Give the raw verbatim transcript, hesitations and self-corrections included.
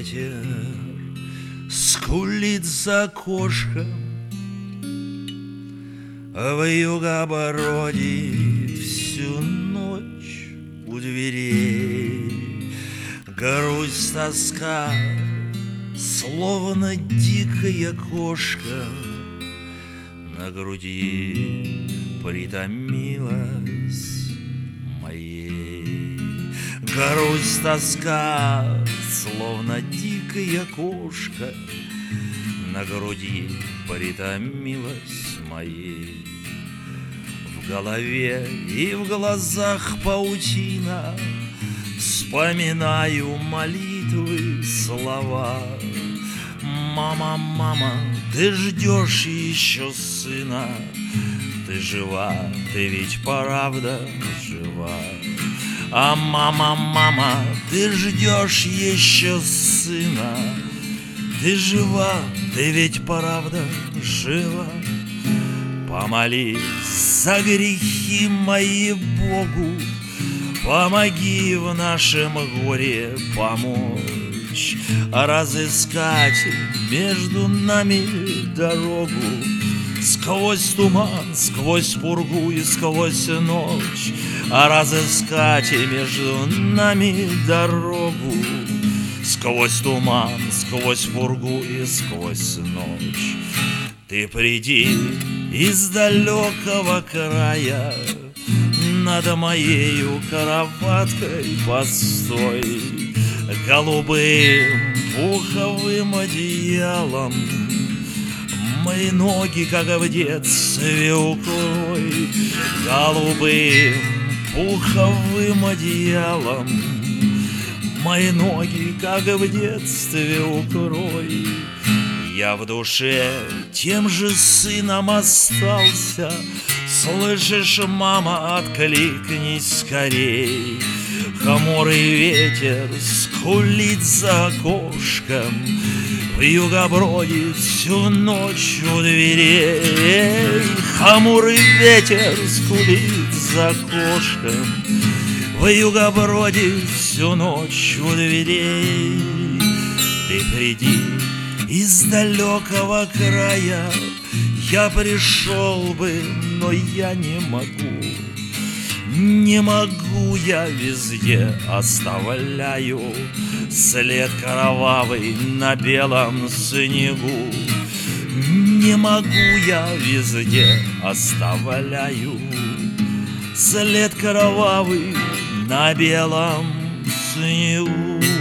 ветер скулит за окошком, а в юго-обороте всю ночь у дверей грусть, тоска, словно дикая кошка на груди притомилась моей. Грусть, тоска, словно дикая кошка на груди притомилась моей. В голове и в глазах паутина, вспоминаю молитвы, слова. Мама, мама, ты ждешь еще сына, ты жива, ты ведь правда жива. А мама, мама, ты ждешь еще сына, ты жива, ты ведь правда жива. Помолись за грехи мои Богу, помоги в нашем горе помочь, разыскать между нами дорогу. Сквозь туман, сквозь пургу и сквозь ночь, разыскать между нами дорогу. Сквозь туман, сквозь пургу и сквозь ночь. Ты приди из далекого края, над моею кроваткой постой, голубым пуховым одеялом мои ноги, как в детстве, укрой. Голубым пуховым одеялом мои ноги, как в детстве, укрой. Я в душе тем же сыном остался. Слышишь, мама, откликнись скорей. Хмурый ветер скулит за окошком, вьюга бродит всю ночь у дверей. Хмурый ветер скулит за окошком, вьюга бродит всю ночь у дверей. Ты приди из далекого края, я пришел бы, но я не могу. Не могу, я везде оставляю след кровавый на белом снегу. Не могу, я везде оставляю след кровавый на белом снегу.